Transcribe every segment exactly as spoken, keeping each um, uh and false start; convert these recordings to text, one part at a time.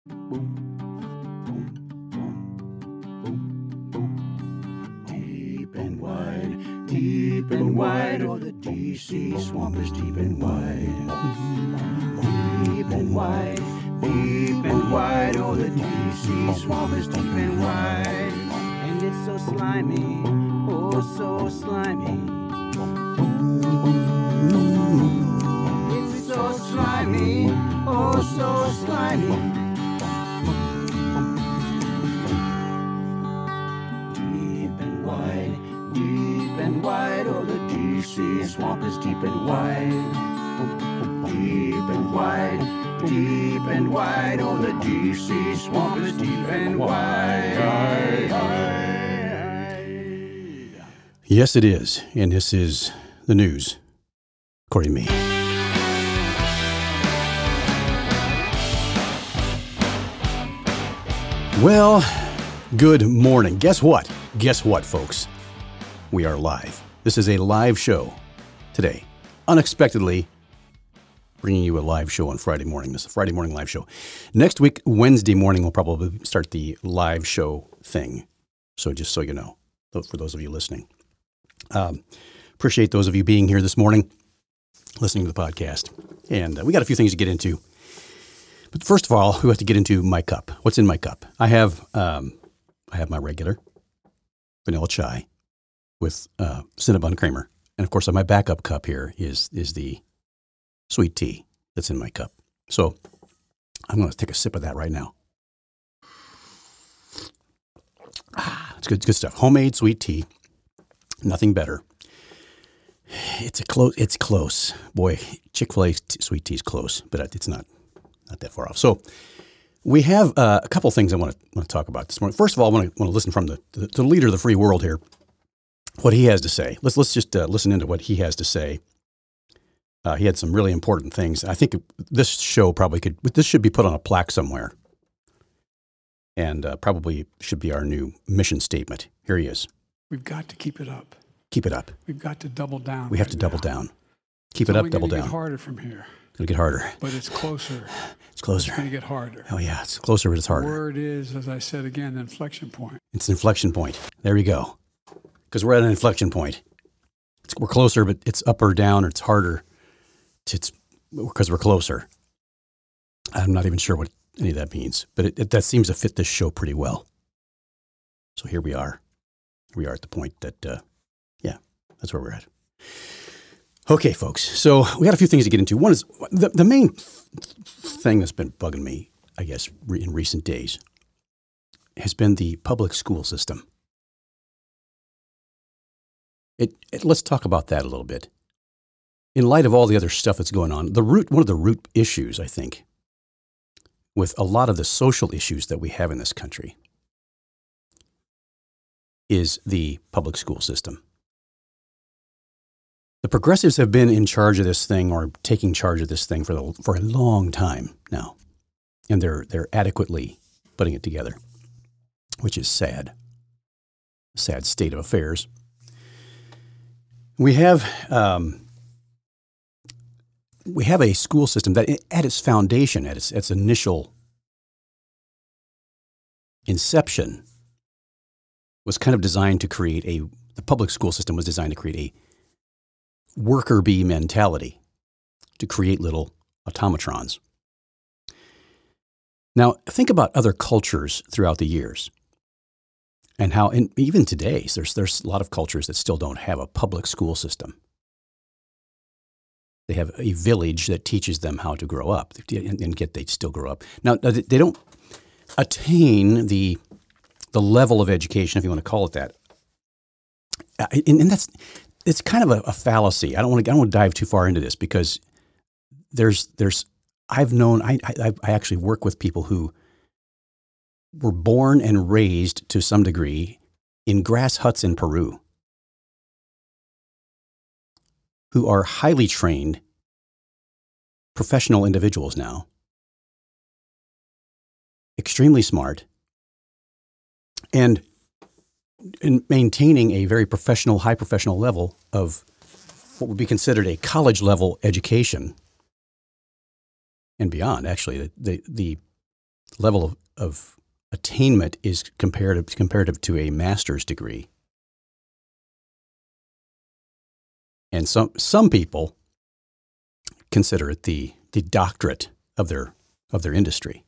Deep and wide, deep and wide, oh, the D C swamp is deep and wide. Deep and wide, deep and wide, oh, the D C swamp is deep and wide. And it's so slimy, oh, so slimy. It's so slimy, oh, so slimy. Deep and wide, deep and wide, oh, the D C swamp is deep and wide. Deep and wide, deep and wide, oh, the D C swamp is deep and wide. Yes, it is. And this is the news, according to me. Well, good morning. Guess what? Guess what, folks? We are live. This is a live show today. Unexpectedly, bringing you a live show on Friday morning. This is a Friday morning live show. Next week, Wednesday morning, we'll probably start the live show thing. So just so you know, for those of you listening. Um, appreciate those of you being here this morning, listening to the podcast. And uh, we got a few things to get into. But first of all, we have to get into my cup. What's in my cup? I have um, I have my regular vanilla chai with uh, Cinnabon creamer. And of course, my backup cup here is is the sweet tea that's in my cup. So I'm going to take a sip of that right now. Ah, it's good, it's good stuff. Homemade sweet tea. Nothing better. It's a close. It's close. Boy, Chick-fil-A t- sweet tea is close, but it's not not that far off. So we have uh, a couple things I want to want to talk about this morning. First of all, I want to want to listen from the to the leader of the free world here, what he has to say. Let's let's just uh, listen into what he has to say. Uh, he had some really important things. I think this show probably could. This should be put on a plaque somewhere, and uh, probably should be our new mission statement. Here he is. We've got to keep it up. Keep it up. We've got to double down. We have right to double now. down. Keep it's it up, double down. It's going to get harder from here. It's going to get harder. But it's closer. It's closer. It's going to get harder. Oh, yeah. It's closer, but it's harder. The word is, as I said again, the inflection point. It's an inflection point. There you go. Because we're at an inflection point. It's, we're closer, but it's up or down, or it's harder. It's because we're closer. I'm not even sure what any of that means, but it, it, that seems to fit this show pretty well. So here we are. We are at the point that, uh, yeah, that's where we're at. Okay, folks. So we got a few things to get into. One is the, the main thing that's been bugging me, I guess, re- in recent days has been the public school system. It, it, let's talk about that a little bit. In light of all the other stuff that's going on, the root, one of the root issues, I think, with a lot of the social issues that we have in this country is the public school system. The progressives have been in charge of this thing or taking charge of this thing for the, for a long time now, and they're they're adequately putting it together, which is sad. Sad state of affairs. We have um, we have a school system that, at its foundation, at its, its initial inception, was kind of designed to create a, the public school system was designed to create a worker bee mentality, to create little automatrons. Now, think about other cultures throughout the years and how, and even today, there's, there's a lot of cultures that still don't have a public school system. They have a village that teaches them how to grow up and, and get, they still grow up. Now, they don't attain the the level of education, if you want to call it that. And, and that's, it's kind of a, a fallacy. I don't want to, I don't want to dive too far into this because there's, there's, I've known, I, I, I actually work with people who were born and raised to some degree in grass huts in Peru, who are highly trained professional individuals now, extremely smart, and in maintaining a very professional, high professional level of what would be considered a college level education and beyond. Actually, the the level of, of attainment is comparative comparative to a master's degree. And some some people consider it the the doctorate of their of their industry,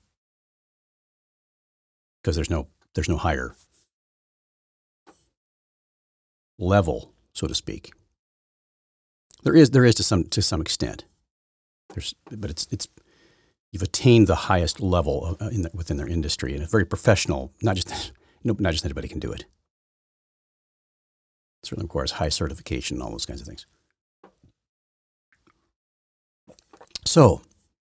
because there's no there's no higher level, so to speak. There is there is to some to some extent. There's but it's it's you've attained the highest level of, uh, in the, within their industry, and it's very professional. Not just no, not just anybody can do it. It certainly requires high certification and all those kinds of things. So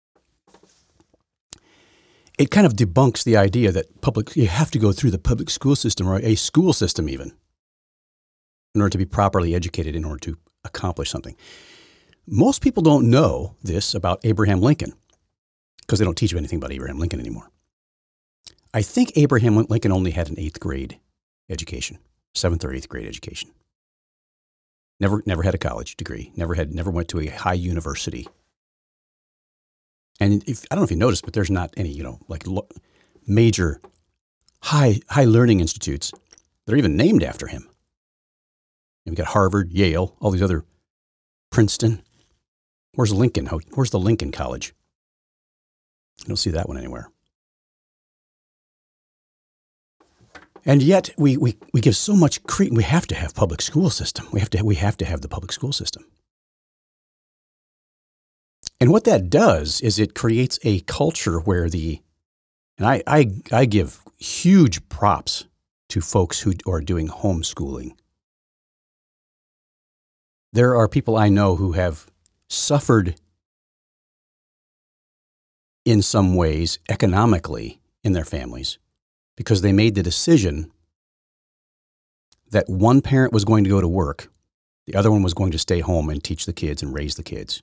it kind of debunks the idea that public you have to go through the public school system or a school system even in order to be properly educated, in order to accomplish something. Most people don't know this about Abraham Lincoln because they don't teach you anything about Abraham Lincoln anymore. I think Abraham Lincoln only had an eighth grade education, seventh or eighth grade education. Never, never had a college degree. Never had, never went to a high university. And if, I don't know if you noticed, but there's not any, you know, like lo- major high high learning institutes that are even named after him. And we've got Harvard, Yale, all these other, Princeton. Where's Lincoln? How, where's the Lincoln College? I don't see that one anywhere. And yet we we we give so much credence. We have to have public school system. We have to we have to have the public school system. And what that does is it creates a culture where the, and I, I, I give huge props to folks who are doing homeschooling. There are people I know who have suffered in some ways economically in their families because they made the decision that one parent was going to go to work, the other one was going to stay home and teach the kids and raise the kids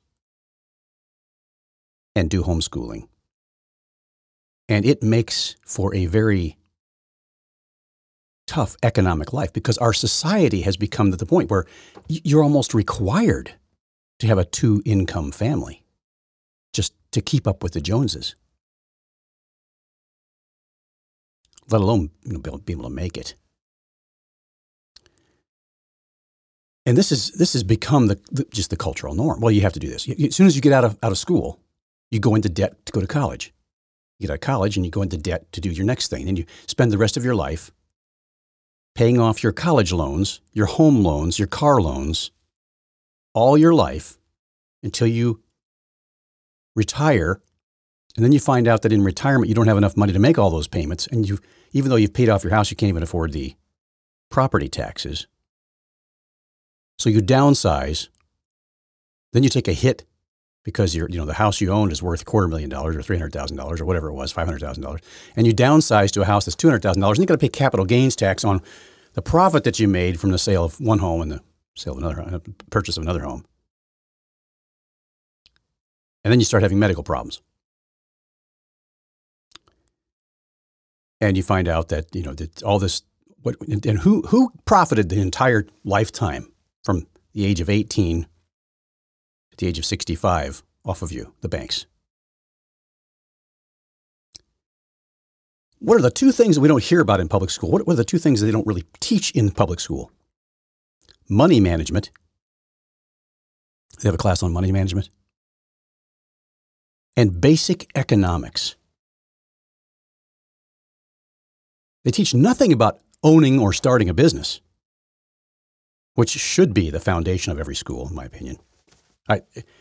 and do homeschooling. And it makes for a very tough economic life because our society has become to the point where you're almost required to have a two-income family just to keep up with the Joneses, let alone, you know, be able to make it. And this is this has become the, the just the cultural norm. Well, you have to do this. As soon as you get out of out of school, you go into debt to go to college. You get out of college and you go into debt to do your next thing. And you spend the rest of your life paying off your college loans, your home loans, your car loans, all your life until you retire. And then you find out that in retirement, you don't have enough money to make all those payments. And you, even though you've paid off your house, you can't even afford the property taxes. So you downsize. Then you take a hit because you're, you know, the house you owned is worth a quarter million dollars or three hundred thousand dollars or whatever it was, five hundred thousand dollars. And you downsize to a house that's two hundred thousand dollars and you're going to pay capital gains tax on the profit that you made from the sale of one home and the sale of another, purchase of another home. And then you start having medical problems. And you find out that, you know, that all this, what, and who, who profited the entire lifetime from the age of eighteen at the age of sixty-five off of you? The banks. What are the two things that we don't hear about in public school? What are the two things that they don't really teach in public school? Money management. They have a class on money management. And basic economics. They teach nothing about owning or starting a business, which should be the foundation of every school, in my opinion. I,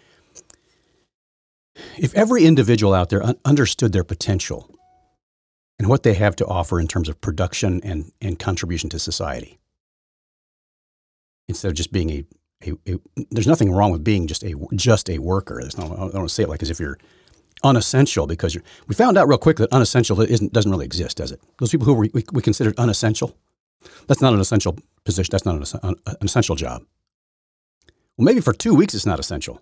if every individual out there un- understood their potential and what they have to offer in terms of production and, and contribution to society, instead of just being a, a, a there's nothing wrong with being just a just a worker. There's no, I don't want to say it like as if you're unessential, because you're, we found out real quick that unessential isn't doesn't really exist, does it? Those people who we, we, we considered unessential, that's not an essential position. That's not an, an essential job. Well, maybe for two weeks it's not essential.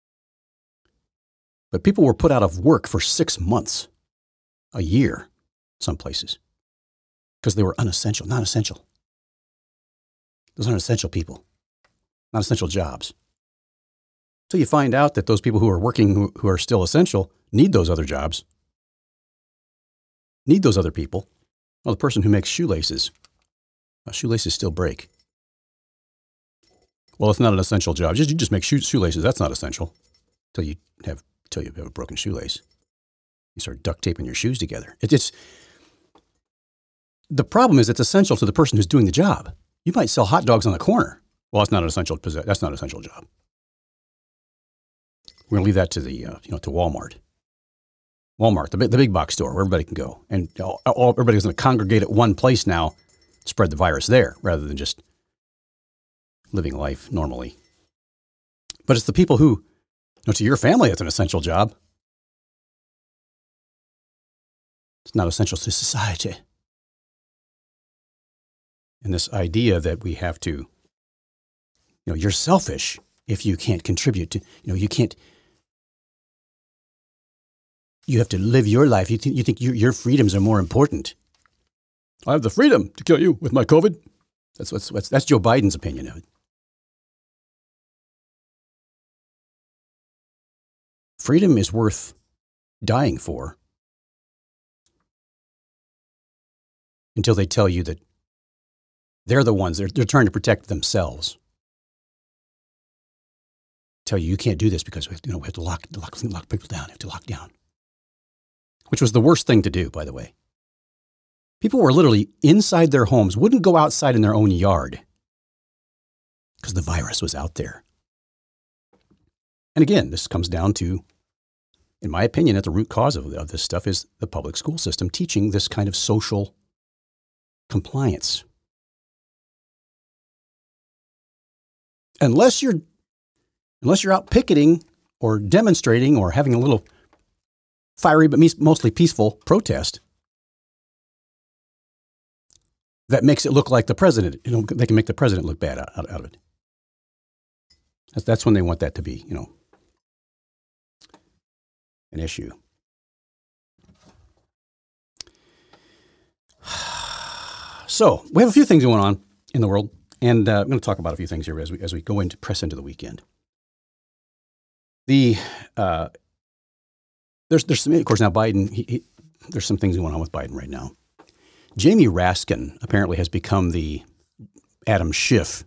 But people were put out of work for six months, a year, some places, because they were unessential, not essential. Those aren't essential people, not essential jobs. So you find out that those people who are working, who, who are still essential, need those other jobs. need those other people. Well, the person who makes shoelaces, well, shoelaces still break. Well, it's not an essential job. Just, you just make shoe, shoelaces. That's not essential until you have until you have a broken shoelace. You start duct taping your shoes together. It, it's the problem is it's essential to the person who's doing the job. You might sell hot dogs on the corner. Well, that's not an essential. That's not an essential job. We're going to leave that to the uh, you know to Walmart. Walmart, the big, the big box store where everybody can go, and all, all, everybody's going to congregate at one place now, spread the virus there rather than just living life normally. But it's the people who, you know, to your family, it's an essential job. It's not essential to society. And this idea that we have to, you know, you're selfish if you can't contribute to, you know, you can't, you have to live your life. You, th- you think your, your freedoms are more important. I have the freedom to kill you with my COVID. That's what's, what's that's Joe Biden's opinion of it. Freedom is worth dying for until they tell you that they're the ones, they're, they're trying to protect themselves. Tell you, you can't do this because we have, you know, we have to lock, lock, lock people down. We have to lock down. Which was the worst thing to do, by the way. People were literally inside their homes, wouldn't go outside in their own yard because the virus was out there. And again, this comes down to, in my opinion, at the root cause of, of this stuff is the public school system teaching this kind of social compliance. Unless you're, unless you're out picketing or demonstrating or having a little fiery but mostly peaceful protest that makes it look like the president, you know, they can make the president look bad out, out, out of it. That's, that's when they want that to be, you know, an issue. So we have a few things going on in the world, and uh, I'm going to talk about a few things here as we as we go into press into the weekend. The uh, there's there's some, of course now Biden. He, he, there's some things going on with Biden right now. Jamie Raskin apparently has become the Adam Schiff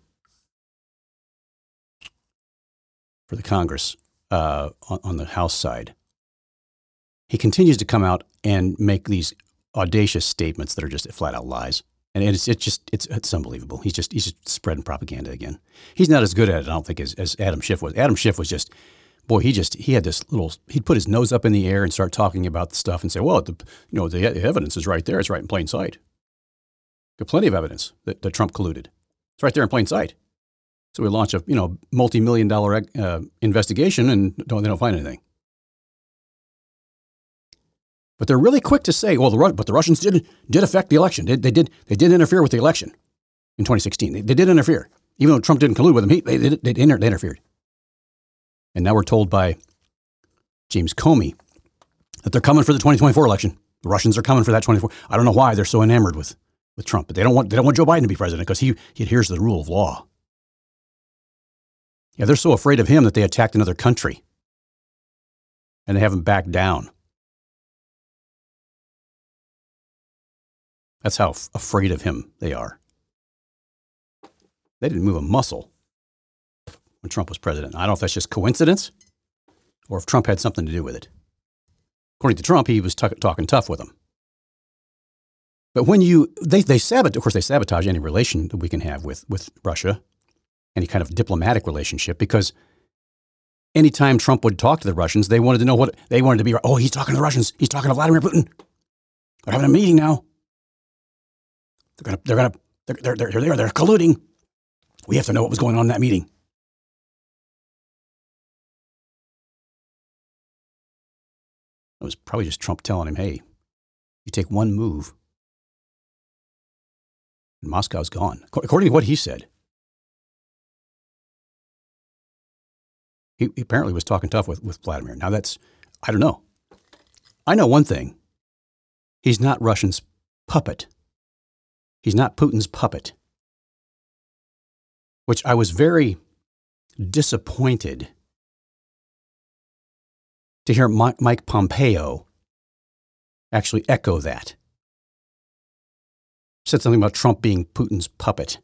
for the Congress uh, on, on the House side. He continues to come out and make these audacious statements that are just flat out lies. And it's it's just it's it's unbelievable. He's just he's just spreading propaganda again. He's not as good at it, I don't think, as, as Adam Schiff was. Adam Schiff was just, boy, he just he had this little. He'd put his nose up in the air and start talking about the stuff and say, well, the you know the, the evidence is right there. It's right in plain sight. Got plenty of evidence that, that Trump colluded. It's right there in plain sight. So we launch a you know multi-million dollar uh, investigation and don't they don't find anything. But they're really quick to say, well, the but the Russians did did affect the election. They, they did they did interfere with the election in twenty sixteen. They, they did interfere, even though Trump didn't collude with them. He, they, they, they, inter, they interfered. And now we're told by James Comey that they're coming for the twenty twenty-four election. The Russians are coming for that twenty-four. I don't know why they're so enamored with, with Trump, but they don't want they don't want Joe Biden to be president because he, he adheres to the rule of law. Yeah, they're so afraid of him that they attacked another country, and they haven't backed down. That's how f- afraid of him they are. They didn't move a muscle when Trump was president. I don't know if that's just coincidence or if Trump had something to do with it. According to Trump, he was t- talking tough with them. But when you, they, they sabotage, of course, they sabotage any relation that we can have with, with Russia, any kind of diplomatic relationship, because anytime Trump would talk to the Russians, they wanted to know what, they wanted to be, oh, he's talking to the Russians. He's talking to Vladimir Putin. They're having a meeting now. They're gonna, they're gonna, they're, they're, they're there. They're colluding. We have to know what was going on in that meeting. It was probably just Trump telling him, "Hey, you take one move, and Moscow's gone." According to what he said, he, he apparently was talking tough with, with Vladimir. Now that's, I don't know. I know one thing: he's not Russia's puppet. He's not Putin's puppet, which I was very disappointed to hear Mike Pompeo actually echo that. said something about Trump being Putin's puppet.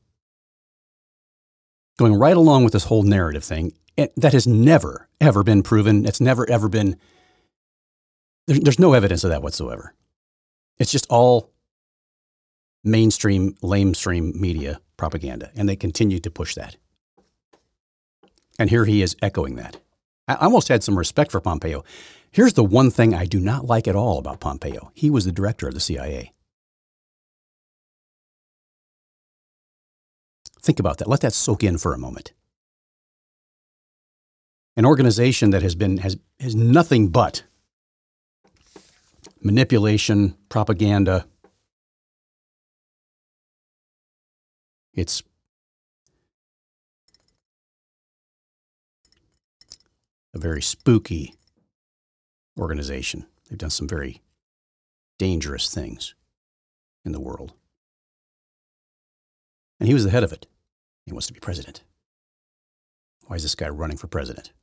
Going right along with this whole narrative thing, that has never, ever been proven. It's never, ever been, there, there's no evidence of that whatsoever. It's just all mainstream, lamestream media propaganda, and they continue to push that. And here he is echoing that. I almost had some respect for Pompeo. Here's the one thing I do not like at all about Pompeo. He was the director of the C I A. Think about that. Let that soak in for a moment. An organization that has been has has nothing but manipulation, propaganda. It's a very spooky organization. They've done some very dangerous things in the world. And he was the head of it. He wants to be president. Why is this guy running for president?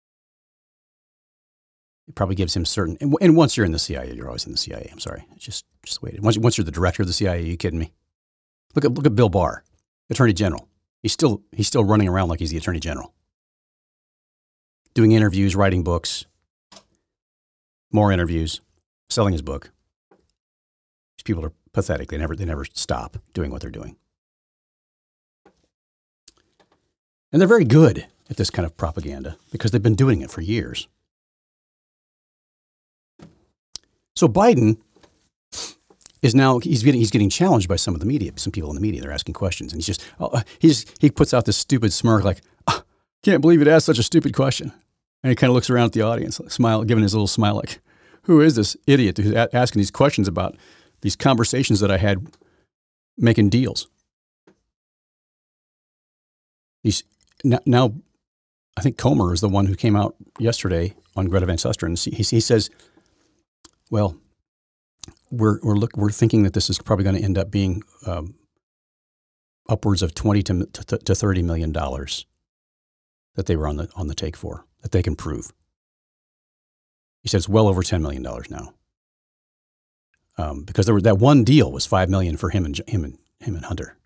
It probably gives him certain, and, and once you're in the C I A, you're always in the C I A. I'm sorry. It's just, just wait. Once, once you're the director of the C I A, are you kidding me? Look at, look at Bill Barr, Attorney General. He's still, he's still running around like he's the Attorney General. Doing interviews, writing books, more interviews, selling his book. These people are pathetic. They never, they never stop doing what they're doing. And they're very good at this kind of propaganda because they've been doing it for years. So Biden is now, he's getting, he's getting challenged by some of the media, some people in the media. They're asking questions. And he's just, oh, he's, he puts out this stupid smirk like, oh, can't believe it asked such a stupid question. And he kind of looks around at the audience, smile, giving his little smile like, who is this idiot who's a- asking these questions about these conversations that I had making deals? He's now, now I think Comer is the one who came out yesterday on Greta Van Susteren. He, he says, well, we're we're look we're thinking that this is probably going to end up being um, upwards of twenty to, to to thirty million dollars that they were on the on the take for, that they can prove. He says well over ten million dollars now, um, because there were, that one deal was five million for him and him and him and Hunter.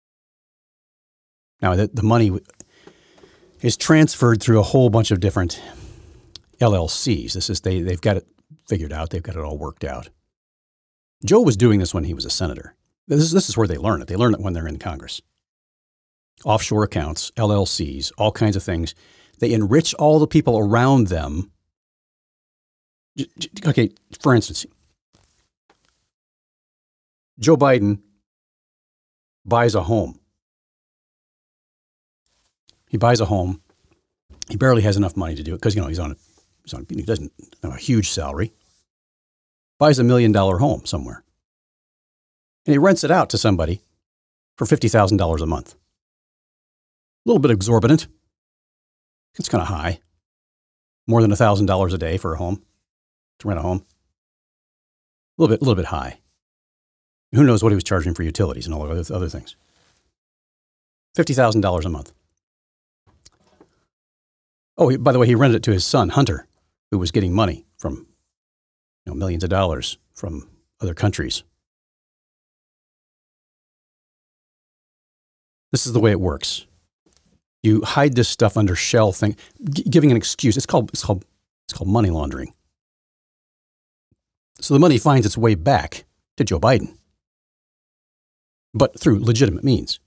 Now the, the money is transferred through a whole bunch of different L L Cs. This is they they've got it figured out. They've got it all worked out. Joe was doing this when he was a senator. This is, this is where they learn it. They learn it when they're in Congress. Offshore accounts, L L Cs, all kinds of things. They enrich all the people around them. Okay, for instance, Joe Biden buys a home. He buys a home. He barely has enough money to do it because, you know, he's on, a, he's on, he doesn't have a huge salary. Buys a million dollar home somewhere. And he rents it out to somebody for fifty thousand dollars a month. A little bit exorbitant. It's kind of high. More than one thousand dollars a day for a home, to rent a home. A little bit, a little bit high. Who knows what he was charging for utilities and all other, other things. fifty thousand dollars a month. Oh, he, by the way, he rented it to his son, Hunter, who was getting money from, you know, millions of dollars from other countries. This is the way it works. You hide this stuff under shell thing, g- giving an excuse. It's called, it's called, it's called money laundering. So the money finds its way back to Joe Biden, but through legitimate means.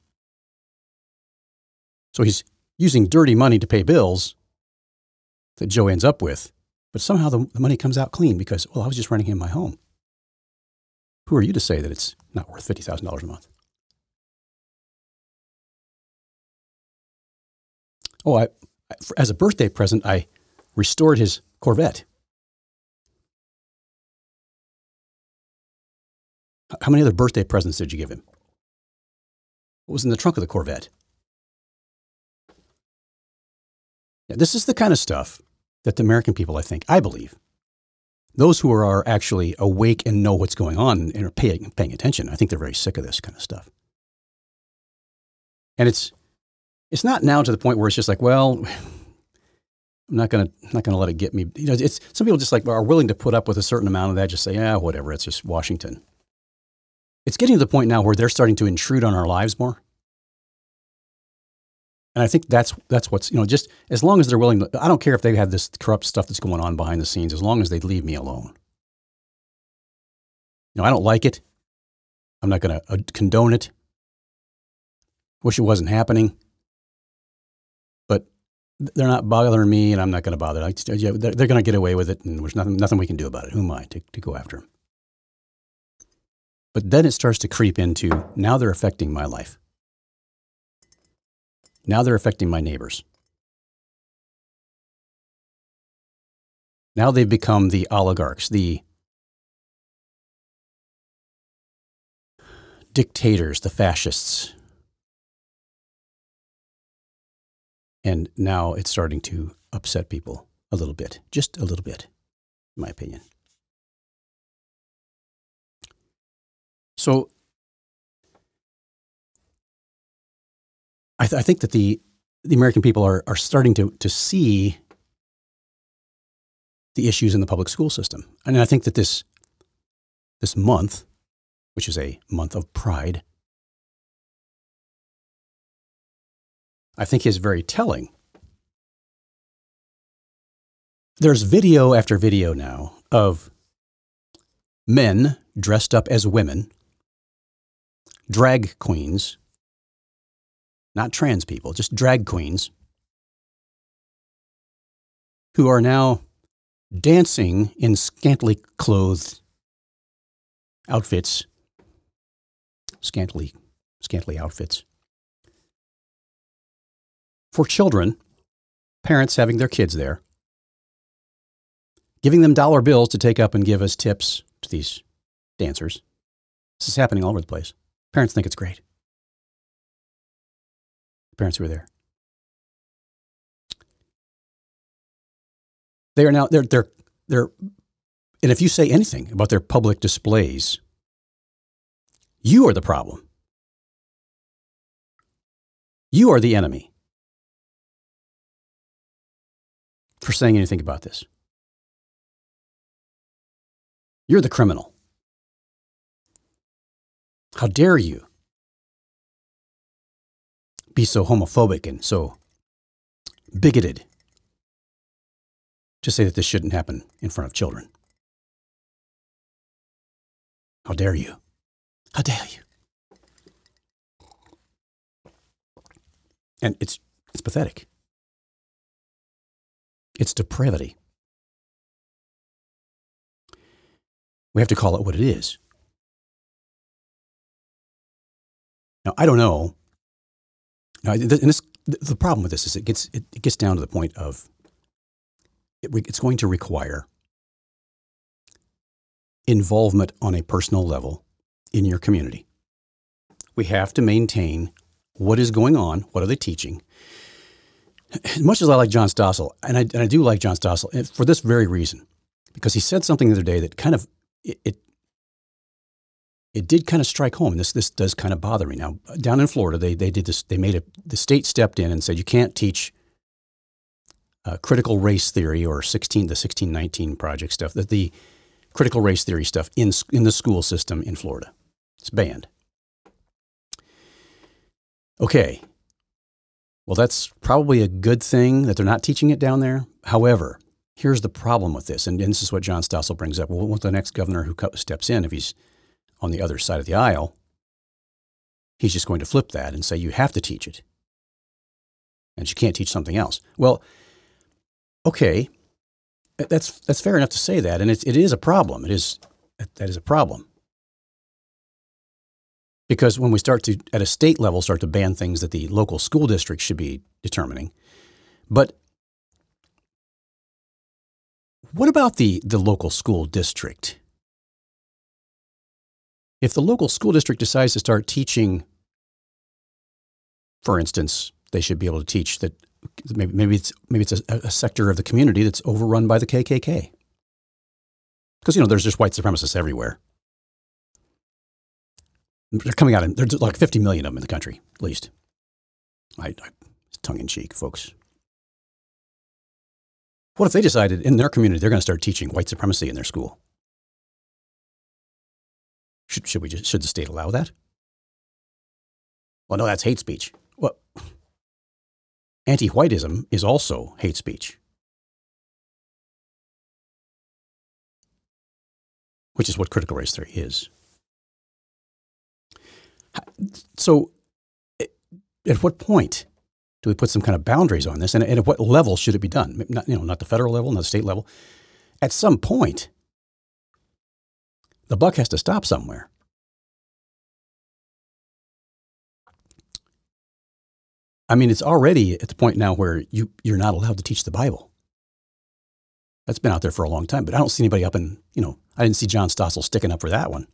So he's using dirty money to pay bills that Joe ends up with, but somehow the, the money comes out clean because, well, I was just renting him my home. Who are you to say that it's not worth fifty thousand dollars a month? Oh, I, I, as a birthday present, I restored his Corvette. How many other birthday presents did you give him? What was in the trunk of the Corvette? Yeah, this is the kind of stuff that the American people, I think, I believe, those who are actually awake and know what's going on and are paying, paying attention, I think they're very sick of this kind of stuff. And it's it's not now to the point where it's just like, well, I'm not gonna not gonna let it get me. You know, it's some people just like are willing to put up with a certain amount of that. Just say, yeah, whatever. It's just Washington. It's getting to the point now where they're starting to intrude on our lives more. And I think that's that's what's, you know, just as long as they're willing to, I don't care if they have this corrupt stuff that's going on behind the scenes, as long as they leave me alone. You know, I don't like it. I'm not going to uh, condone it. Wish it wasn't happening. But they're not bothering me, and I'm not going to bother. I just, yeah, they're, they're going to get away with it, and there's nothing, nothing we can do about it. Who am I to, to go after them? But then it starts to creep into, now they're affecting my life. Now they're affecting my neighbors. Now they've become the oligarchs, the dictators, the fascists. And now it's starting to upset people a little bit, just a little bit, in my opinion. So I, th- I think that the, the American people are, are starting to, to see the issues in the public school system. And I think that this, this month, which is a month of pride, I think is very telling. There's video after video now of men dressed up as women, drag queens, not trans people, just drag queens, who are now dancing in scantily clothed outfits, scantily, scantily outfits, for children, parents having their kids there, giving them dollar bills to take up and give as tips to these dancers. This is happening all over the place. Parents think it's great. Parents who are there. They are now, they're, they're, they're, and if you say anything about their public displays, you are the problem. You are the enemy for saying anything about this. You're the criminal. How dare you be so homophobic and so bigoted to say that this shouldn't happen in front of children? How dare you? How dare you? And it's it's pathetic. It's depravity. We have to call it what it is. Now, I don't know. Now, and this, the problem with this is it gets it, it gets down to the point of it, it's going to require involvement on a personal level in your community. We have to maintain what is going on. What are they teaching? As much as I like John Stossel, and I, and I do like John Stossel for this very reason, because he said something the other day that kind of, it, it, it did kind of strike home. And this, this does kind of bother me. Now, down in Florida, they, they did this, they made a, the state stepped in and said, you can't teach uh, critical race theory or sixteen, the sixteen nineteen project stuff, that the critical race theory stuff in, in the school system in Florida. It's banned. Okay. Well, that's probably a good thing that they're not teaching it down there. However, here's the problem with this, and, and this is what John Stossel brings up. Well, what's the next governor who steps in, if he's on the other side of the aisle, he's just going to flip that and say you have to teach it, and you can't teach something else. Well, okay, that's that's fair enough to say that, and it it is a problem. It is that is a problem. Because when we start to, at a state level, start to ban things that the local school district should be determining. But what about the, the local school district? If the local school district decides to start teaching, for instance, they should be able to teach that maybe, maybe it's, maybe it's a, a sector of the community that's overrun by the K K K. Because, you know, there's just white supremacists everywhere. They're coming out, in, there's like fifty million of them in the country, at least. I, I, it's tongue-in-cheek, folks. What if they decided in their community they're going to start teaching white supremacy in their school? Should, should we just, should the state allow that? Well, no, that's hate speech. Well, anti-whiteism is also hate speech, which is what critical race theory is. So at what point do we put some kind of boundaries on this? And, and at what level should it be done? Not, you know, not the federal level, not the state level. At some point, the buck has to stop somewhere. I mean, it's already at the point now where you, you're not allowed to teach the Bible. That's been out there for a long time, but I don't see anybody up in, you know, I didn't see John Stossel sticking up for that one.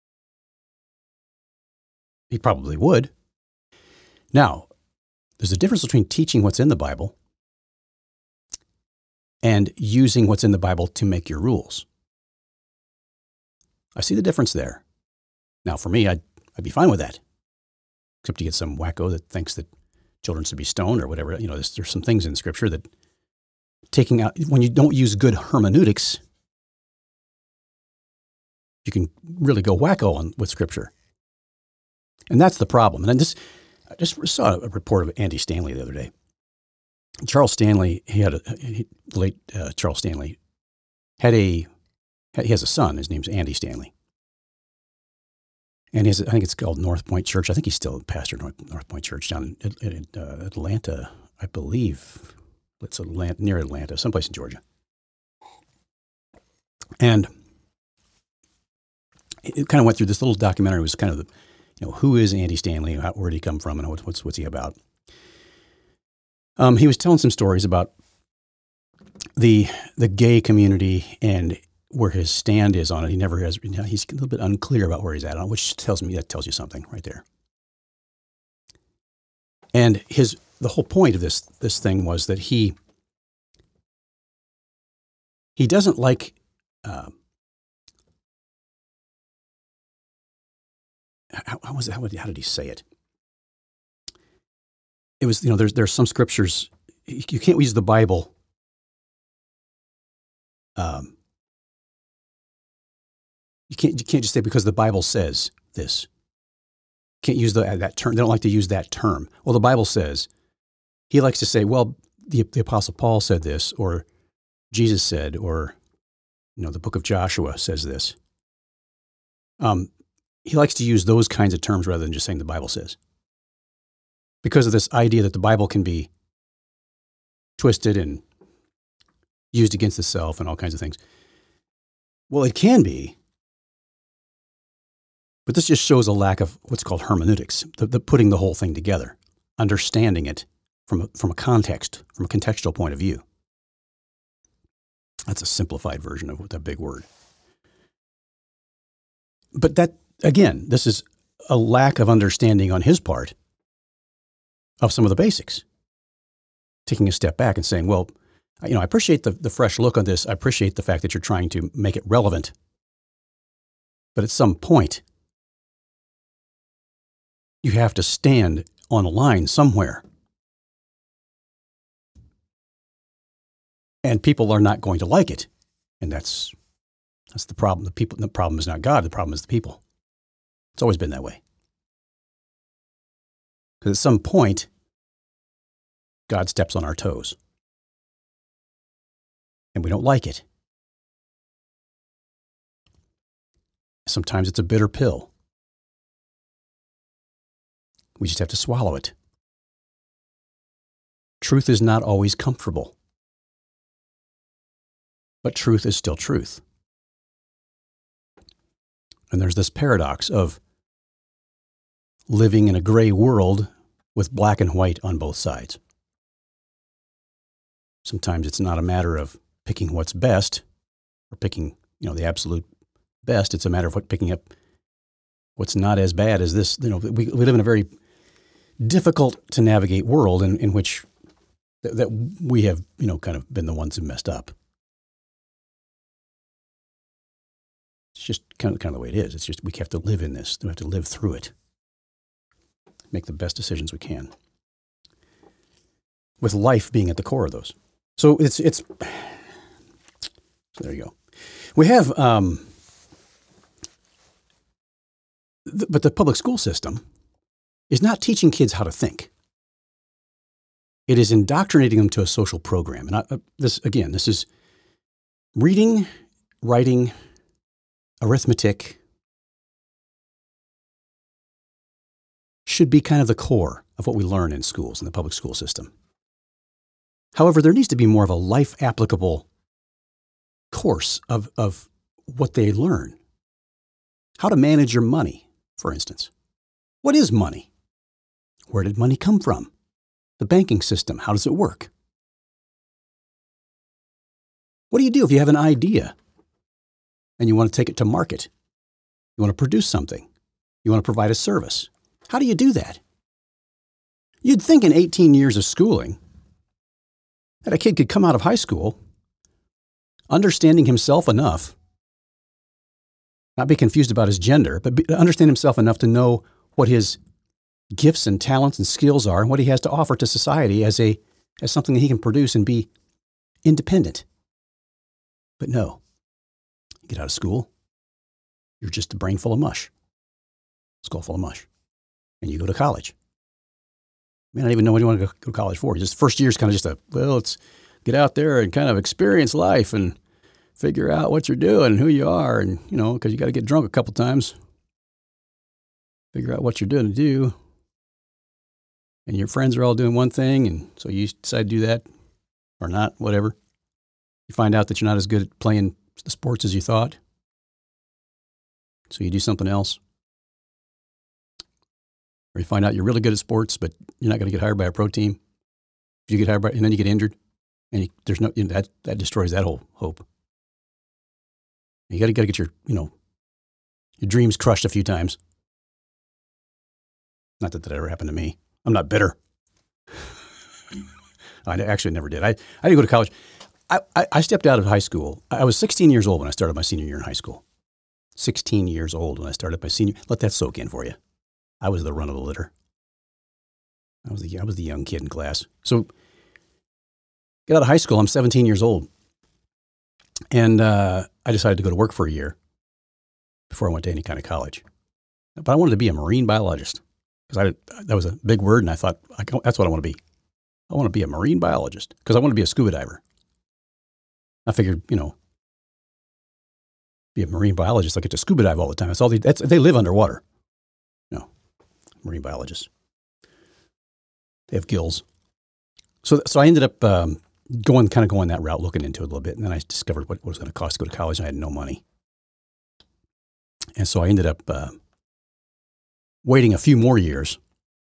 He probably would. Now, there's a difference between teaching what's in the Bible and using what's in the Bible to make your rules. I see the difference there. Now, for me, I'd, I'd be fine with that, except you get some wacko that thinks that children should be stoned or whatever. You know, there's, there's some things in Scripture that taking out, when you don't use good hermeneutics, you can really go wacko on with Scripture. And that's the problem. And then this, I just saw a report of Andy Stanley the other day. Charles Stanley, he had a, he, late uh, Charles Stanley, had a, he has a son. His name's Andy Stanley. And his, I think it's called North Point Church. I think he's still a pastor at North, North Point Church down in, in uh, Atlanta, I believe. It's Atlanta, near Atlanta, someplace in Georgia. And it kind of went through this little documentary. It was kind of the, you know, who is Andy Stanley? How, where did he come from? And what, what's what's he about? Um, he was telling some stories about the the gay community and where his stand is on it. He never has. He's a little bit unclear about where he's at on it, which tells me that tells you something right there. And his the whole point of this this thing was that he he doesn't like. Uh, How, how was it? How, how did he say it? It was, you know, there's there's some scriptures you can't use the Bible. Um, you can't you can't just say because the Bible says this. You can't use the, that term. They don't like to use that term. Well, the Bible says. He likes to say, well, the the Apostle Paul said this, or Jesus said, or you know, the Book of Joshua says this. Um. He likes to use those kinds of terms rather than just saying the Bible says. Because of this idea that the Bible can be twisted and used against itself and all kinds of things. Well, it can be, but this just shows a lack of what's called hermeneutics, the, the putting the whole thing together, understanding it from a, from a context, from a contextual point of view. That's a simplified version of that big word. But that, again, this is a lack of understanding on his part of some of the basics. Taking a step back and saying, well, you know, I appreciate the, the fresh look on this. I appreciate the fact that you're trying to make it relevant. But at some point, you have to stand on a line somewhere. And people are not going to like it. And that's that's the problem. The people the problem is not God, the problem is the people. It's always been that way. Because at some point, God steps on our toes. And we don't like it. Sometimes it's a bitter pill. We just have to swallow it. Truth is not always comfortable. But truth is still truth. And there's this paradox of living in a gray world with black and white on both sides. Sometimes it's not a matter of picking what's best or picking, you know, the absolute best. It's a matter of what picking up what's not as bad as this. You know, we, we live in a very difficult to navigate world in, in which th- that we have, you know, kind of been the ones who messed up. It's just kind of, kind of the way it is. It's just we have to live in this. We have to live through it. Make the best decisions we can. With life being at the core of those. So it's, it's, so there you go. We have, um, but the public school system is not teaching kids how to think. It is indoctrinating them to a social program. And I, uh, this, again, this is reading, writing, arithmetic should be kind of the core of what we learn in schools, in the public school system. However, there needs to be more of a life applicable course of, of what they learn. How to manage your money, for instance. What is money? Where did money come from? The banking system, how does it work? What do you do if you have an idea and you want to take it to market? You want to produce something. You want to provide a service. How do you do that? You'd think in eighteen years of schooling that a kid could come out of high school understanding himself enough, not be confused about his gender, but be, understand himself enough to know what his gifts and talents and skills are and what he has to offer to society as a as something that he can produce and be independent. But no, you get out of school, you're just a brain full of mush, skull full of mush, and you go to college. I mean, I don't even know what you want to go to college for. Just first year is kind of just a, well, let's get out there and kind of experience life and figure out what you're doing and who you are, and, you know, because you got to get drunk a couple times, figure out what you're doing to do. And your friends are all doing one thing, and so you decide to do that or not, whatever. You find out that you're not as good at playing the sports as you thought, so you do something else. Or you find out you're really good at sports, but you're not going to get hired by a pro team. You get hired by, and then you get injured, and you, there's no, you know, that that destroys that whole hope. You got to got to get your, you know, your dreams crushed a few times. Not that that ever happened to me. I'm not bitter. I actually never did. I, I didn't go to college. I, I, I stepped out of high school. I was sixteen years old when I started my senior year in high school. sixteen years old when I started my senior. Let that soak in for you. I was the run of the litter. I was the I was the young kid in class. So get out of high school. I'm seventeen years old, and uh, I decided to go to work for a year before I went to any kind of college. But I wanted to be a marine biologist because I that was a big word, and I thought I, that's what I want to be. I want to be a marine biologist because I want to be a scuba diver. I figured, you know, be a marine biologist. I get to scuba dive all the time. That's all they. That's, they live underwater. No, marine biologists. They have gills. So, so I ended up um, going, kind of going that route, looking into it a little bit, and then I discovered what, what it was going to cost to go to college. And I had no money, and so I ended up uh, waiting a few more years.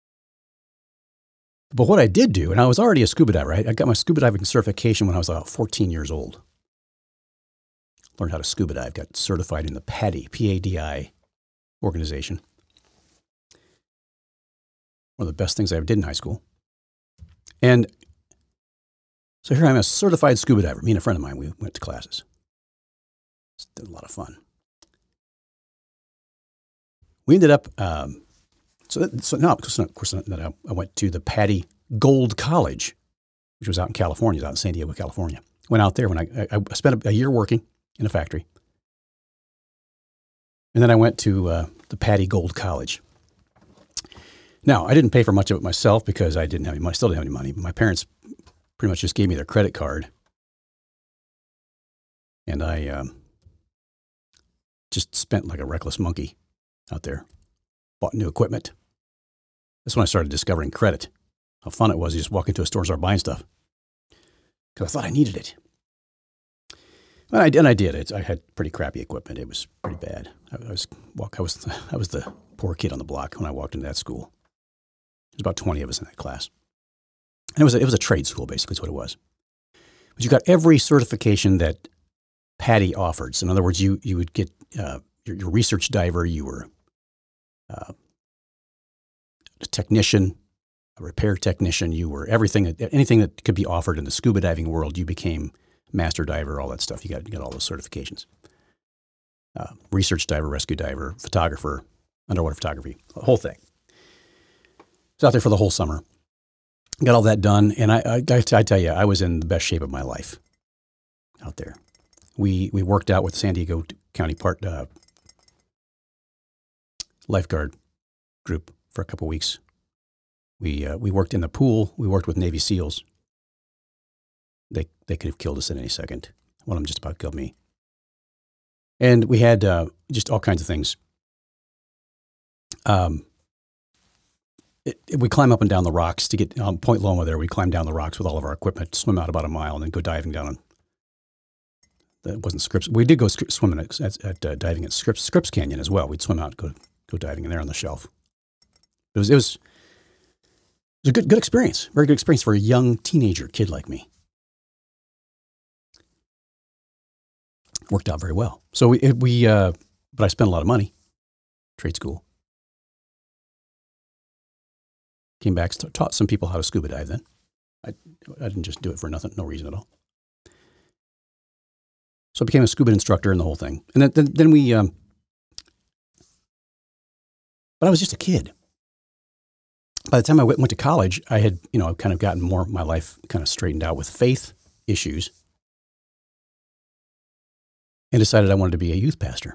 But what I did do, and I was already a scuba diver. I, I got my scuba diving certification when I was about fourteen years old. Learned how to scuba dive. Got certified in the PADI, P A D I organization. One of the best things I ever did in high school. And so here I'm a certified scuba diver. Me and a friend of mine, we went to classes. It was a lot of fun. We ended up, um, so, that, so now, of course, I went to the PADI Gold College, which was out in California, out in San Diego, California. Went out there when I, I spent a year working in a factory. And then I went to uh, the PADI Gold College. Now, I didn't pay for much of it myself because I didn't have any money. I still didn't have any money. But my parents pretty much just gave me their credit card. And I um, just spent like a reckless monkey out there. Bought new equipment. That's when I started discovering credit. How fun it was to just walk into a store and start buying stuff. Because I thought I needed it. And I, and I did. It. I had pretty crappy equipment. It was pretty bad. I, I was I was I was the poor kid on the block when I walked into that school. There's about twenty of us in that class. And it was a, it was a trade school, basically, is what it was. But you got every certification that PADI offered. So in other words, you you would get uh, your, your research diver, you were uh, a technician, a repair technician, you were everything, that, anything that could be offered in the scuba diving world, you became master diver, all that stuff. You got, you got all those certifications. Uh, research diver, rescue diver, photographer, underwater photography, the whole thing. I was out there for the whole summer. Got all that done, and I, I, I tell you, I was in the best shape of my life out there. We we worked out with San Diego County Part uh, lifeguard group for a couple of weeks. We uh, we worked in the pool. We worked with Navy SEALs. They they could have killed us at any second. One of them just about killed me. And we had uh, just all kinds of things. Um, it, it, we climb up and down the rocks to get on Point Loma. There, we climb down the rocks with all of our equipment, swim out about a mile, and then go diving down. On, that wasn't Scripps. We did go swimming at, at, at uh, diving at Scripps, Scripps Canyon as well. We'd swim out, go go diving in there on the shelf. It was it was, it was a good good experience. Very good experience for a young teenager kid like me. Worked out very well. So we, it, we uh, but I spent a lot of money. Trade school. Came back, taught some people how to scuba dive then. I, I didn't just do it for nothing, no reason at all. So I became a scuba instructor and the whole thing. And then, then, then we, um, but I was just a kid. By the time I went, went to college, I had, you know, kind of gotten more of my life kind of straightened out with faith issues and decided I wanted to be a youth pastor.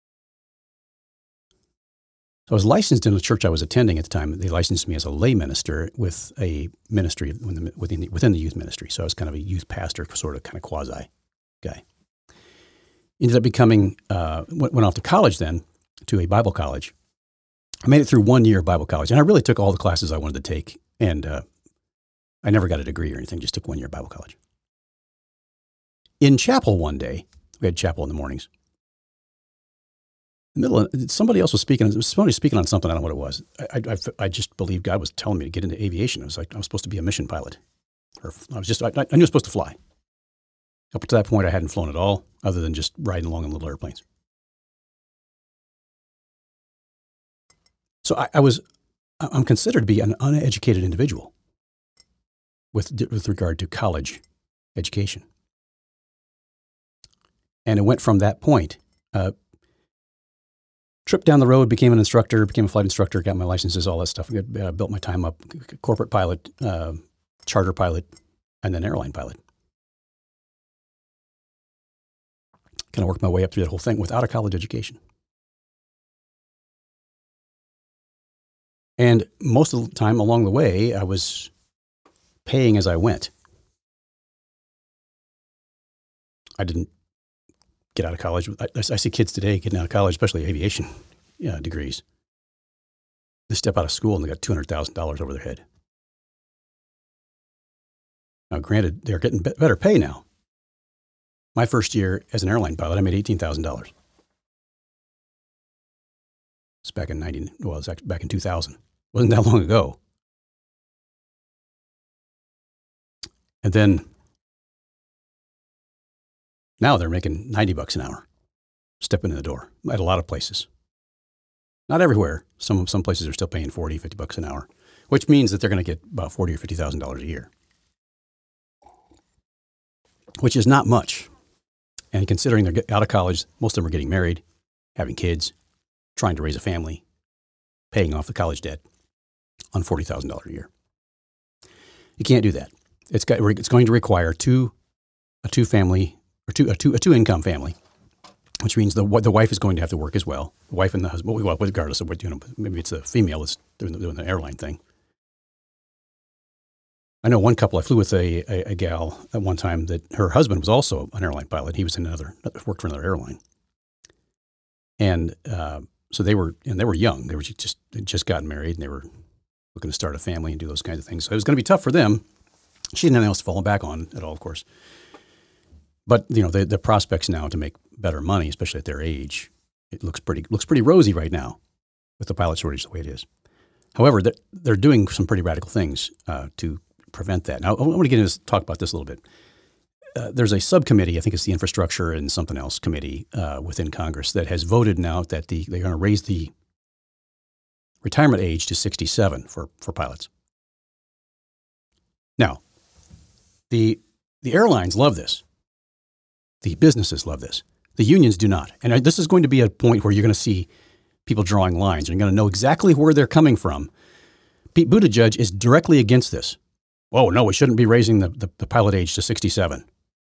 So I was licensed in the church I was attending at the time. They licensed me as a lay minister with a ministry within the, within the youth ministry. So I was kind of a youth pastor, sort of kind of quasi guy. Ended up becoming, uh, went, went off to college then, to a Bible college. I made it through one year of Bible college, and I really took all the classes I wanted to take. And uh, I never got a degree or anything, just took one year of Bible college. In chapel one day, we had chapel in the mornings. In the middle of, somebody else was speaking. Somebody was speaking on something. I don't know what it was. I, I, I just believed God was telling me to get into aviation. It was like I was supposed to be a mission pilot, or I was just. I, I knew I was supposed to fly. Up to that point, I hadn't flown at all, other than just riding along in little airplanes. So I, I was. I'm considered to be an uneducated individual with with regard to college education, and it went from that point. Uh, Trip down the road, became an instructor, became a flight instructor, got my licenses, all that stuff. Uh, built my time up, corporate pilot, uh, charter pilot, and then airline pilot. Kind of worked my way up through that whole thing without a college education. And most of the time along the way, I was paying as I went. I didn't get out of college. I, I see kids today getting out of college, especially aviation uh, degrees. They step out of school and they got two hundred thousand dollars over their head. Now, granted, they're getting be- better pay now. My first year as an airline pilot, I made eighteen thousand dollars. It's back in ninety. Well, it's actually back in two thousand. It wasn't that long ago. And then now they're making ninety bucks an hour, stepping in the door at a lot of places. Not everywhere. Some some places are still paying forty, fifty bucks an hour, which means that they're going to get about forty or fifty thousand dollars a year, which is not much. And considering they're out of college, most of them are getting married, having kids, trying to raise a family, paying off the college debt on forty thousand dollars a year. You can't do that. It's got, it's going to require two a two family. Or two, a two a two income family, which means the the wife is going to have to work as well. The wife and the husband, well, regardless of what, you know, maybe it's a female that's doing the, doing the airline thing. I know one couple. I flew with a, a, a gal at one time that her husband was also an airline pilot. He was in another worked for another airline, and uh, so they were and they were young. They were just they'd just gotten married and they were looking to start a family and do those kinds of things. So it was going to be tough for them. She didn't have anything else to fall back on at all, of course. But you know the the prospects now to make better money, especially at their age, it looks pretty looks pretty rosy right now, with the pilot shortage the way it is. However, they're, they're doing some pretty radical things uh, to prevent that. Now, I want to get into talk about this a little bit. Uh, there's a subcommittee, I think it's the Infrastructure and something else committee uh, within Congress that has voted now that the they're going to raise the retirement age to sixty-seven for for pilots. Now, the the airlines love this. The businesses love this. The unions do not. And this is going to be a point where you're going to see people drawing lines. You're going to know exactly where they're coming from. Pete Buttigieg is directly against this. Oh, no, we shouldn't be raising the, the, the pilot age to sixty-seven.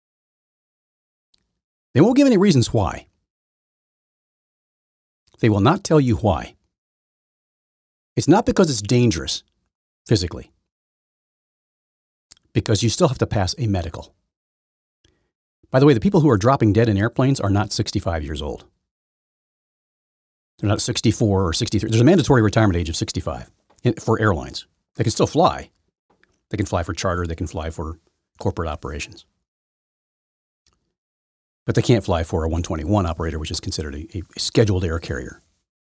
They won't give any reasons why. They will not tell you why. It's not because it's dangerous physically, because you still have to pass a medical. By the way, the people who are dropping dead in airplanes are not sixty-five years old. They're not sixty-four or sixty-three. There's a mandatory retirement age of sixty-five for airlines. They can still fly. They can fly for charter. They can fly for corporate operations. But they can't fly for a one twenty-one operator, which is considered a, a scheduled air carrier.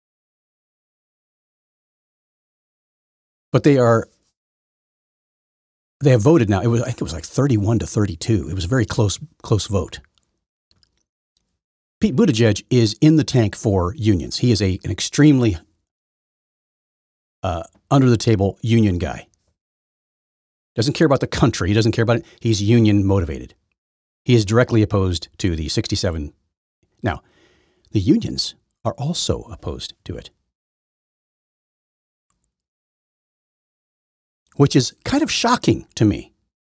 But they are, they have voted now. It was, I think it was like thirty-one to thirty-two. It was a very close, close vote. Pete Buttigieg is in the tank for unions. He is a, an extremely uh, under-the-table union guy. Doesn't care about the country. He doesn't care about it. He's union motivated. He is directly opposed to the sixty-seven. Now, the unions are also opposed to it, which is kind of shocking to me.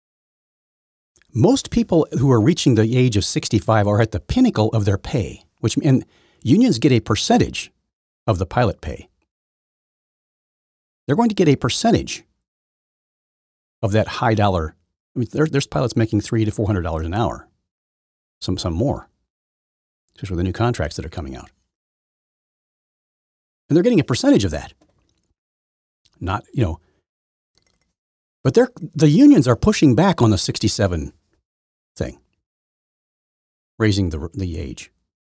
Most people who are reaching the age of sixty-five are at the pinnacle of their pay, which and unions get a percentage of the pilot pay. They're going to get a percentage of that high dollar. I mean, there, there's pilots making three to four hundred dollars an hour, some some more, especially with the new contracts that are coming out, and they're getting a percentage of that. Not you know, but they're the unions are pushing back on the sixty-seven thing, raising the the age.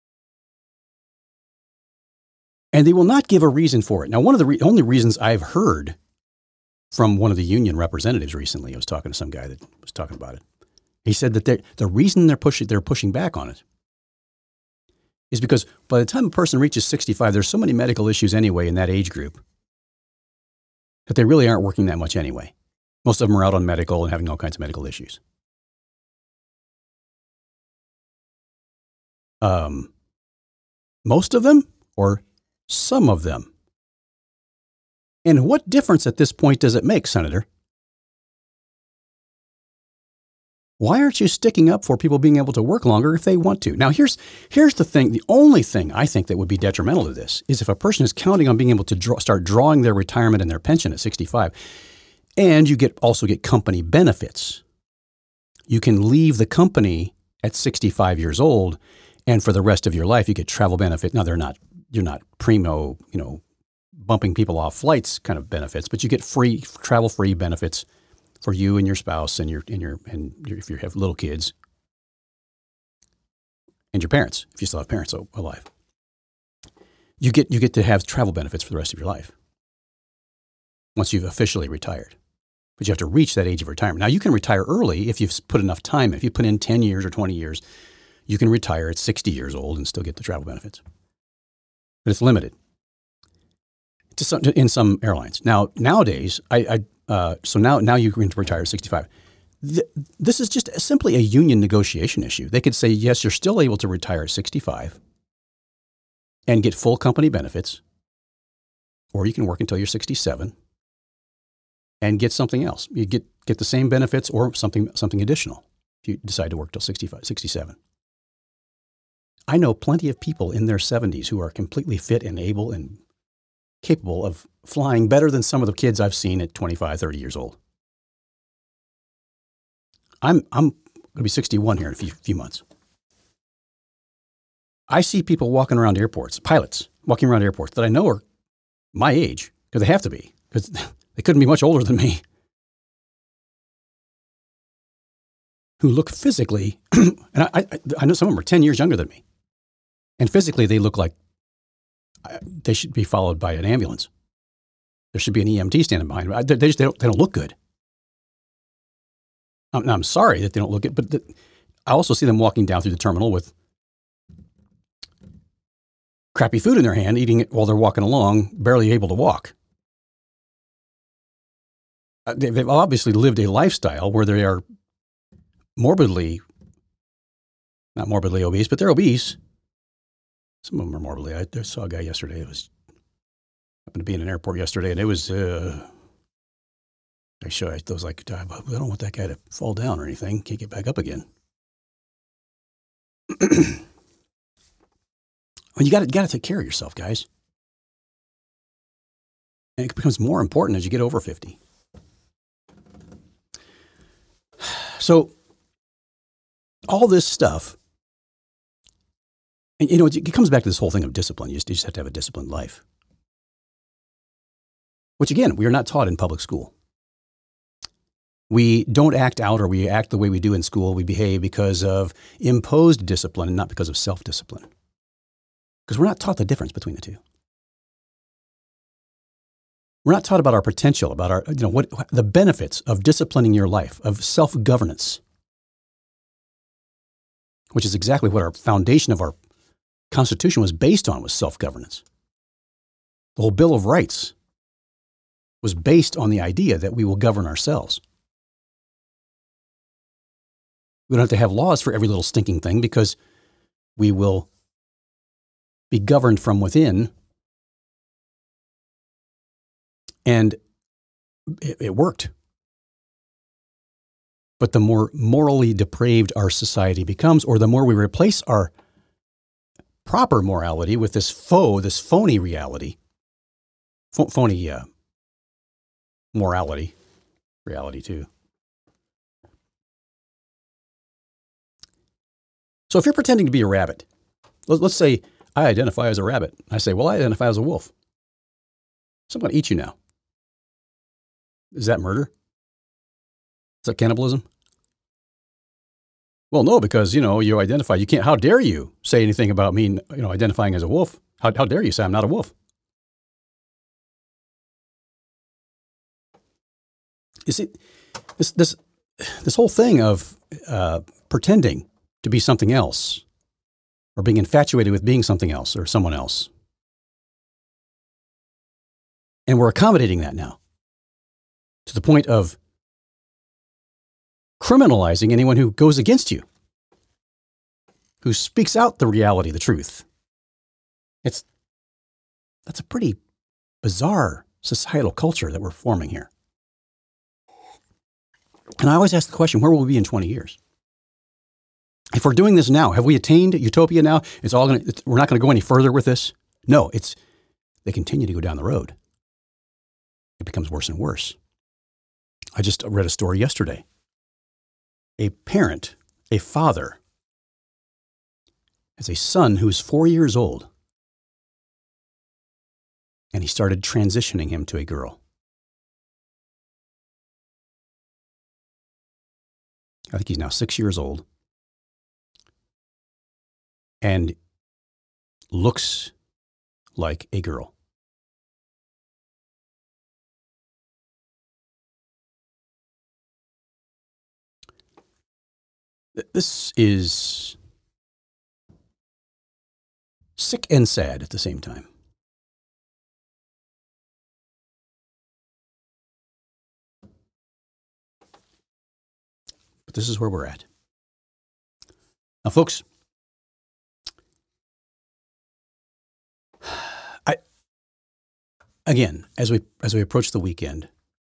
And they will not give a reason for it. Now, one of the re- only reasons I've heard from one of the union representatives recently, I was talking to some guy that was talking about it. He said that the reason they're pushing they're pushing back on it is because by the time a person reaches sixty-five, there's so many medical issues anyway in that age group that they really aren't working that much anyway. Most of them are out on medical and having all kinds of medical issues. Um, most of them or some of them? And what difference at this point does it make, Senator? Why aren't you sticking up for people being able to work longer if they want to? Now, here's here's the thing. The only thing I think that would be detrimental to this is if a person is counting on being able to draw, start drawing their retirement and their pension at sixty-five, and you get also get company benefits. You can leave the company at sixty-five years old, and for the rest of your life, you get travel benefit. Now, they're not you're not primo, you know, bumping people off flights kind of benefits, but you get free travel free benefits for you and your spouse and your and your and your, if you have little kids and your parents, if you still have parents alive. You get you get to have travel benefits for the rest of your life once you've officially retired. But you have to reach that age of retirement. Now, you can retire early if you've put enough time. If you put in ten years or twenty years, you can retire at sixty years old and still get the travel benefits. But it's limited to some, to, in some airlines. Now, nowadays, I, I uh, so now now you can retire at sixty-five. Th- this is just simply a union negotiation issue. They could say, yes, you're still able to retire at sixty-five and get full company benefits, or you can work until you're sixty-seven and get something else. You get get the same benefits or something something additional if you decide to work till sixty-five, sixty-seven. I know plenty of people in their seventies who are completely fit and able and capable of flying better than some of the kids I've seen at twenty-five, thirty years old. I'm I'm going to be sixty-one here in a few, few months. I see people walking around airports, pilots walking around airports that I know are my age, because they have to be, because they couldn't be much older than me, who look physically, and I, I, I know some of them are ten years younger than me, and physically they look like they should be followed by an ambulance. There should be an E M T standing behind them. They, they just they don't, they don't look good. I'm, I'm sorry that they don't look good, but the, I also see them walking down through the terminal with crappy food in their hand, eating it while they're walking along, barely able to walk. Uh, they've, they've obviously lived a lifestyle where they are morbidly, not morbidly obese, but they're obese. Some of them are morbidly. I, I saw a guy yesterday. It was happened to be in an airport yesterday, and it was. Uh, I show. I was like, I don't want that guy to fall down or anything. Can't get back up again. Well, you got to got to take care of yourself, guys. And it becomes more important as you get over fifty. So all this stuff, and you know, it comes back to this whole thing of discipline. You just, you just have to have a disciplined life, which again, we are not taught in public school. We don't act out, or we act the way we do in school. We behave because of imposed discipline and not because of self-discipline. Because we're not taught the difference between the two. We're not taught about our potential, about our, you know, what the benefits of disciplining your life, of self-governance, which is exactly what our foundation of our Constitution was based on, was self-governance. The whole Bill of Rights was based on the idea that we will govern ourselves. We don't have to have laws for every little stinking thing because we will be governed from within. And it, it worked. But the more morally depraved our society becomes, or the more we replace our proper morality with this faux, this phony reality, ph- phony uh, morality, reality too. So if you're pretending to be a rabbit, let's say I identify as a rabbit. I say, well, I identify as a wolf. So I'm going to eat you now. Is that murder? Is that cannibalism? Well, no, because, you know, you identify, you can't, how dare you say anything about me, you know, identifying as a wolf? How, how dare you say I'm not a wolf? You see, this, this, this whole thing of uh, pretending to be something else, or being infatuated with being something else or someone else. And we're accommodating that now to the point of criminalizing anyone who goes against you, who speaks out the reality, the truth. It's, that's a pretty bizarre societal culture that we're forming here. And I always ask the question, where will we be in twenty years? If we're doing this now, have we attained utopia now? It's all going to, we're not going to go any further with this. No, it's, they continue to go down the road. It becomes worse and worse. I just read a story yesterday. A parent, a father, has a son who's four years old, and he started transitioning him to a girl. I think he's now six years old and looks like a girl. This is sick and sad at the same time. But this is where we're at. Now, folks, I again, as we as we approach the weekend,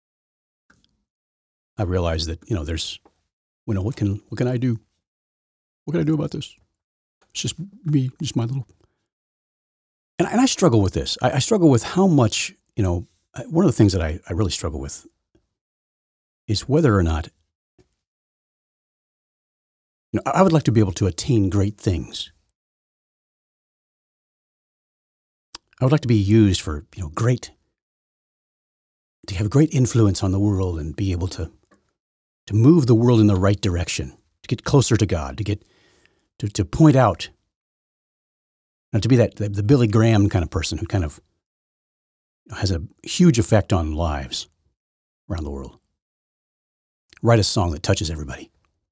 I realize that, you know, there's, you know, what can what can I do? What can I do about this? It's just me, just my little. And, and I struggle with this. I, I struggle with how much, you know, one of the things that I, I really struggle with is whether or not, you know, I would like to be able to attain great things. I would like to be used for, you know, great, to have great influence on the world and be able to, to move the world in the right direction, to get closer to God, to get, to, to point out, you know, to be that, the, the Billy Graham kind of person who kind of has a huge effect on lives around the world. Write a song that touches everybody.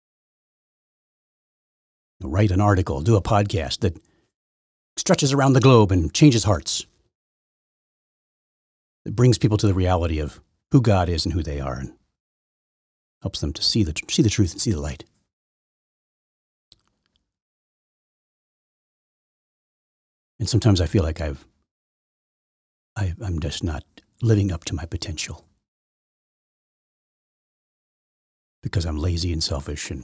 Write an article, do a podcast that stretches around the globe and changes hearts. It brings people to the reality of who God is and who they are, and helps them to see the see the truth and see the light. And sometimes I feel like I've I, I'm just not living up to my potential because I'm lazy and selfish and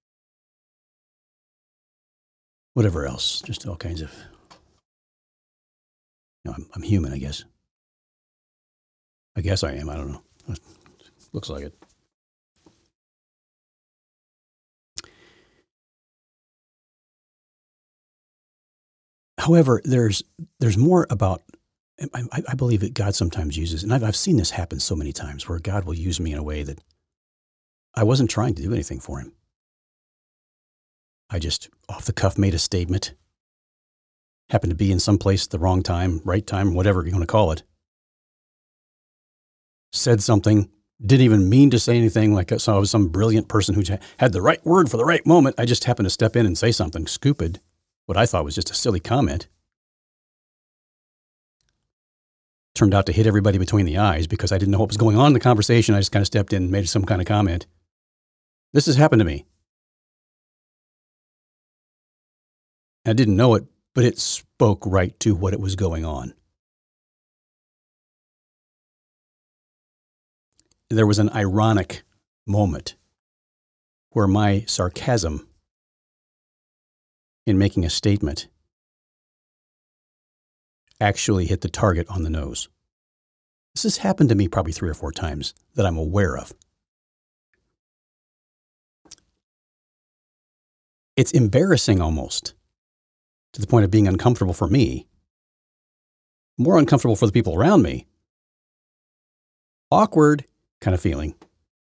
whatever else, just all kinds of, you know, I'm, I'm human, I guess. I guess I am. I don't know. Looks like it. However, there's there's more about, I, I believe that God sometimes uses, and I've, I've seen this happen so many times, where God will use me in a way that I wasn't trying to do anything for him. I just off the cuff made a statement, happened to be in some place at the wrong time, right time, whatever you want to call it. Said something, didn't even mean to say anything, like I saw I was some brilliant person who had the right word for the right moment. I just happened to step in and say something stupid, what I thought was just a silly comment. Turned out to hit everybody between the eyes because I didn't know what was going on in the conversation. I just kind of stepped in and made some kind of comment. This has happened to me. I didn't know it, but it spoke right to what it was going on. There was an ironic moment where my sarcasm in making a statement actually hit the target on the nose. This has happened to me probably three or four times that I'm aware of. It's embarrassing almost, to the point of being uncomfortable for me, more uncomfortable for the people around me. Awkward kind of feeling.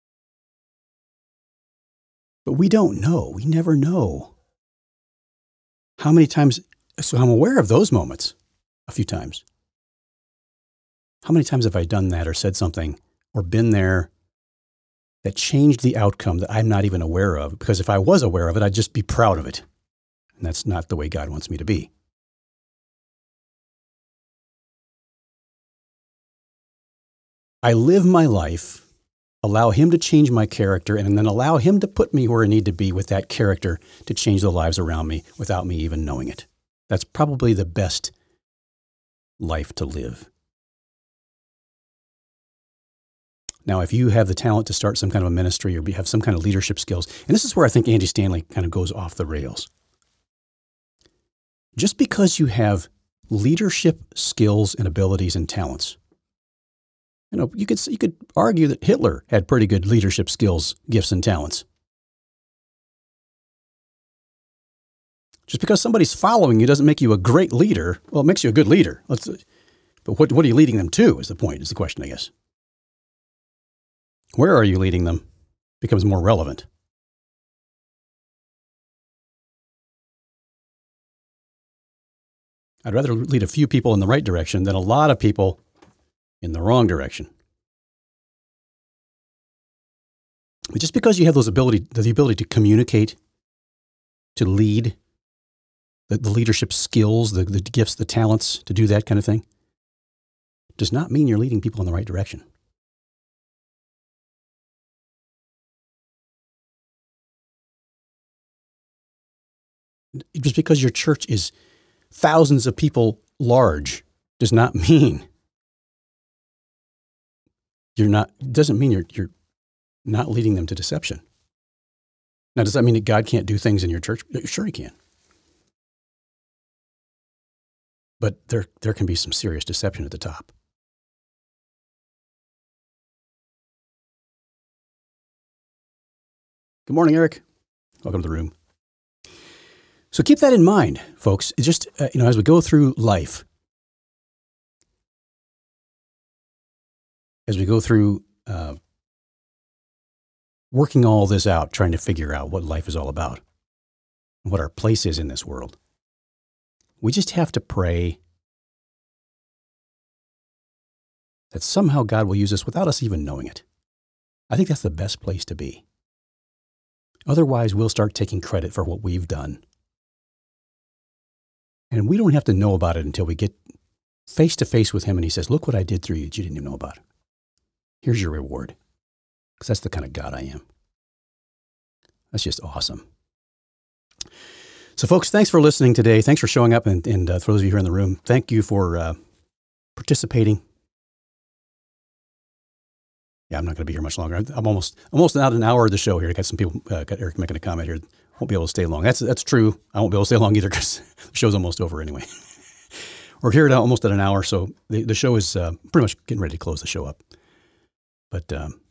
But we don't know. We never know. How many times, so I'm aware of those moments a few times. How many times have I done that or said something or been there that changed the outcome that I'm not even aware of? Because if I was aware of it, I'd just be proud of it. And that's not the way God wants me to be. I live my life, allow him to change my character, and then allow him to put me where I need to be with that character to change the lives around me without me even knowing it. That's probably the best life to live. Now, if you have the talent to start some kind of a ministry or have some kind of leadership skills, and this is where I think Andy Stanley kind of goes off the rails. Just because you have leadership skills and abilities and talents, you know, you could you could argue that Hitler had pretty good leadership skills, gifts, and talents. Just because somebody's following you doesn't make you a great leader. Well, it makes you a good leader. Let's, but what what are you leading them to is the point, is the question, I guess. Where are you leading them becomes more relevant. I'd rather lead a few people in the right direction than a lot of people in the wrong direction. But just because you have those ability, the ability to communicate, to lead, the, the leadership skills, the, the gifts, the talents to do that kind of thing, does not mean you're leading people in the right direction. Just because your church is thousands of people large does not mean you're not, doesn't mean you're, you're not leading them to deception. Now, does that mean that God can't do things in your church? Sure he can. But there, there can be some serious deception at the top. Good morning, Eric. Welcome to the room. So keep that in mind, folks. It's just, uh, you know, as we go through life, as we go through uh, working all this out, trying to figure out what life is all about, what our place is in this world, we just have to pray that somehow God will use us without us even knowing it. I think that's the best place to be. Otherwise, we'll start taking credit for what we've done. And we don't have to know about it until we get face to face with him and he says, look what I did through you that you didn't even know about. Here's your reward. Because that's the kind of God I am. That's just awesome. So folks, thanks for listening today. Thanks for showing up. And, and uh, for those of you here in the room, thank you for uh, participating. Yeah, I'm not going to be here much longer. I'm almost almost out an hour of the show here. I got some people, uh, got Eric making a comment here. Won't be able to stay long. That's that's true. I won't be able to stay long either because the show's almost over anyway. We're here at almost at an hour, so the, the show is uh, pretty much getting ready to close the show up. But um,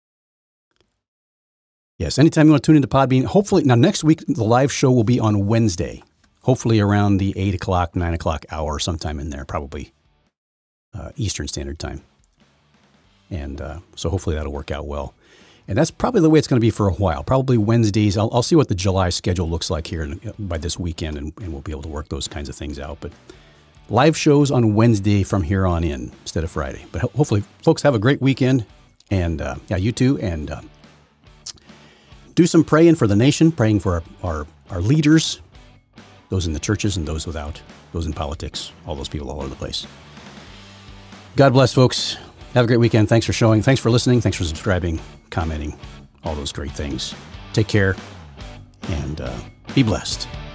yes, anytime you want to tune into Podbean, hopefully, now next week, the live show will be on Wednesday, hopefully around the eight o'clock, nine o'clock hour, sometime in there, probably uh, Eastern Standard Time. And uh, so hopefully that'll work out well. And that's probably the way it's going to be for a while. Probably Wednesdays. I'll, I'll see what the July schedule looks like here in, by this weekend, and, and we'll be able to work those kinds of things out. But live shows on Wednesday from here on in instead of Friday. But ho- hopefully, folks have a great weekend. And uh, yeah, you too. And uh, do some praying for the nation, praying for our, our, our leaders, those in the churches and those without, those in politics, all those people all over the place. God bless, folks. Have a great weekend. Thanks for showing. Thanks for listening. Thanks for subscribing, commenting, all those great things. Take care and uh, be blessed.